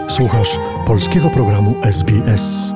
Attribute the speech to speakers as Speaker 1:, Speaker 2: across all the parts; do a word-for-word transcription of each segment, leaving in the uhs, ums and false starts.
Speaker 1: Słuchasz polskiego programu S B S.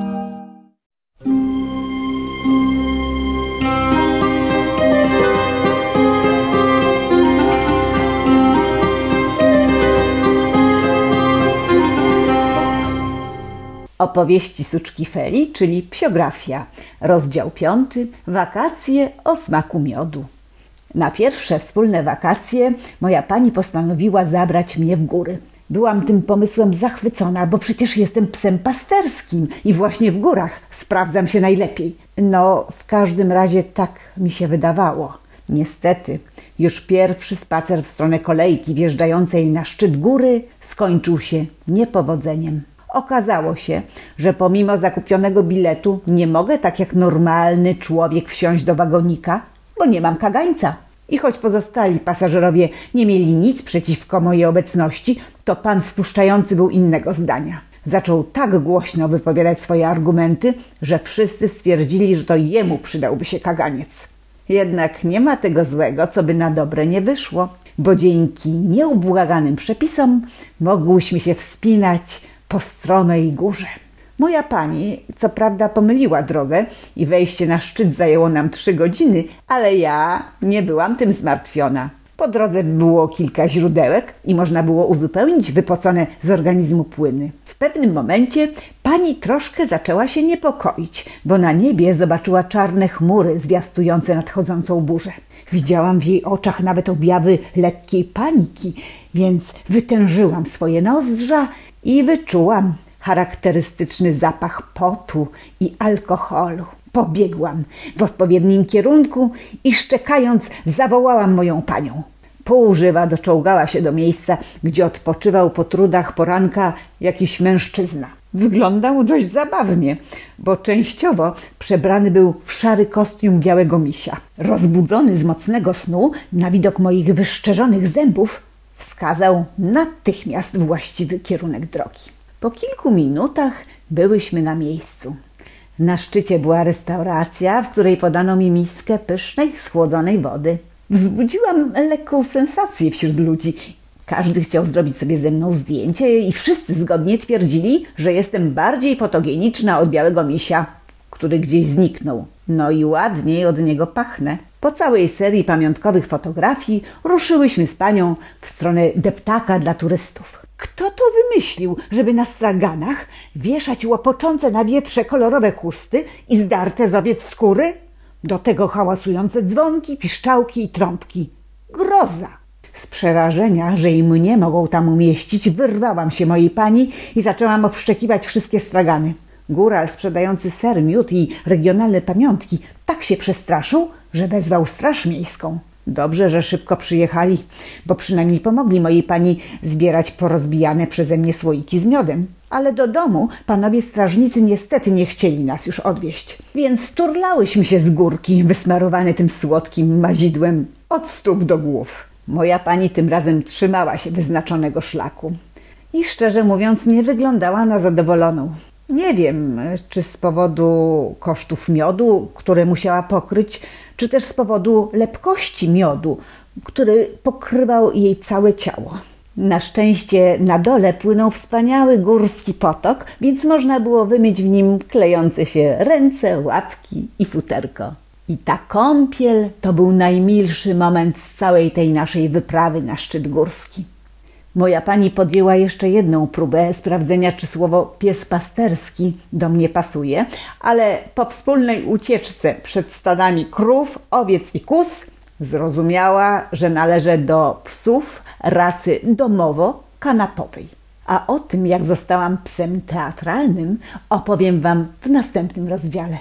Speaker 2: Opowieści Suczki Feli, czyli Psiografia. Rozdział piąty. Wakacje o smaku miodu. Na pierwsze wspólne wakacje moja pani postanowiła zabrać mnie w góry. Byłam tym pomysłem zachwycona, bo przecież jestem psem pasterskim i właśnie w górach sprawdzam się najlepiej. No, w każdym razie tak mi się wydawało. Niestety, już pierwszy spacer w stronę kolejki wjeżdżającej na szczyt góry skończył się niepowodzeniem. Okazało się, że pomimo zakupionego biletu nie mogę tak jak normalny człowiek wsiąść do wagonika, bo nie mam kagańca. I choć pozostali pasażerowie nie mieli nic przeciwko mojej obecności, to pan wpuszczający był innego zdania. Zaczął tak głośno wypowiadać swoje argumenty, że wszyscy stwierdzili, że to jemu przydałby się kaganiec. Jednak nie ma tego złego, co by na dobre nie wyszło, bo dzięki nieubłaganym przepisom mogłyśmy się wspinać po stromej górze. Moja pani, co prawda, pomyliła drogę i wejście na szczyt zajęło nam trzy godziny, ale ja nie byłam tym zmartwiona. Po drodze było kilka źródełek i można było uzupełnić wypocone z organizmu płyny. W pewnym momencie pani troszkę zaczęła się niepokoić, bo na niebie zobaczyła czarne chmury zwiastujące nadchodzącą burzę. Widziałam w jej oczach nawet objawy lekkiej paniki, więc wytężyłam swoje nozdrza i wyczułam charakterystyczny zapach potu i alkoholu. Pobiegłam w odpowiednim kierunku i szczekając zawołałam moją panią. Półżywa doczołgała się do miejsca, gdzie odpoczywał po trudach poranka jakiś mężczyzna. Wyglądał dość zabawnie, bo częściowo przebrany był w szary kostium białego misia. Rozbudzony z mocnego snu na widok moich wyszczerzonych zębów wskazał natychmiast właściwy kierunek drogi. Po kilku minutach byłyśmy na miejscu. Na szczycie była restauracja, w której podano mi miskę pysznej, schłodzonej wody. Wzbudziłam lekką sensację wśród ludzi. Każdy chciał zrobić sobie ze mną zdjęcie i wszyscy zgodnie twierdzili, że jestem bardziej fotogeniczna od białego misia, który gdzieś zniknął. No i ładniej od niego pachnę. Po całej serii pamiątkowych fotografii ruszyłyśmy z panią w stronę deptaka dla turystów. Kto to wymyślił, żeby na straganach wieszać łopoczące na wietrze kolorowe chusty i zdarte z owiec skóry? Do tego hałasujące dzwonki, piszczałki i trąbki. Groza! Z przerażenia, że i mnie mogą tam umieścić, wyrwałam się mojej pani i zaczęłam obszczekiwać wszystkie stragany. Góral sprzedający ser, miód i regionalne pamiątki tak się przestraszył, że wezwał straż miejską. Dobrze, że szybko przyjechali, bo przynajmniej pomogli mojej pani zbierać porozbijane przeze mnie słoiki z miodem. Ale do domu panowie strażnicy niestety nie chcieli nas już odwieźć, więc turlałyśmy się z górki, wysmarowane tym słodkim mazidłem od stóp do głów. Moja pani tym razem trzymała się wyznaczonego szlaku i szczerze mówiąc nie wyglądała na zadowoloną. Nie wiem, czy z powodu kosztów miodu, które musiała pokryć, czy też z powodu lepkości miodu, który pokrywał jej całe ciało. Na szczęście na dole płynął wspaniały górski potok, więc można było wymyć w nim klejące się ręce, łapki i futerko. I ta kąpiel to był najmilszy moment z całej tej naszej wyprawy na szczyt górski. Moja pani podjęła jeszcze jedną próbę sprawdzenia, czy słowo pies pasterski do mnie pasuje, ale po wspólnej ucieczce przed stadami krów, owiec i kóz zrozumiała, że należę do psów rasy domowo-kanapowej. A o tym, jak zostałam psem teatralnym, opowiem wam w następnym rozdziale.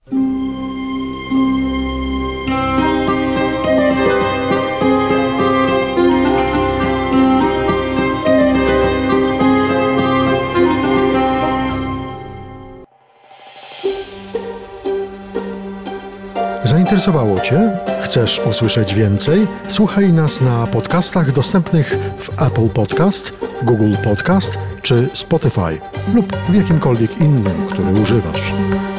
Speaker 1: Zainteresowało Cię? Chcesz usłyszeć więcej? Słuchaj nas na podcastach dostępnych w Apple Podcast, Google Podcast czy Spotify lub w jakimkolwiek innym, który używasz.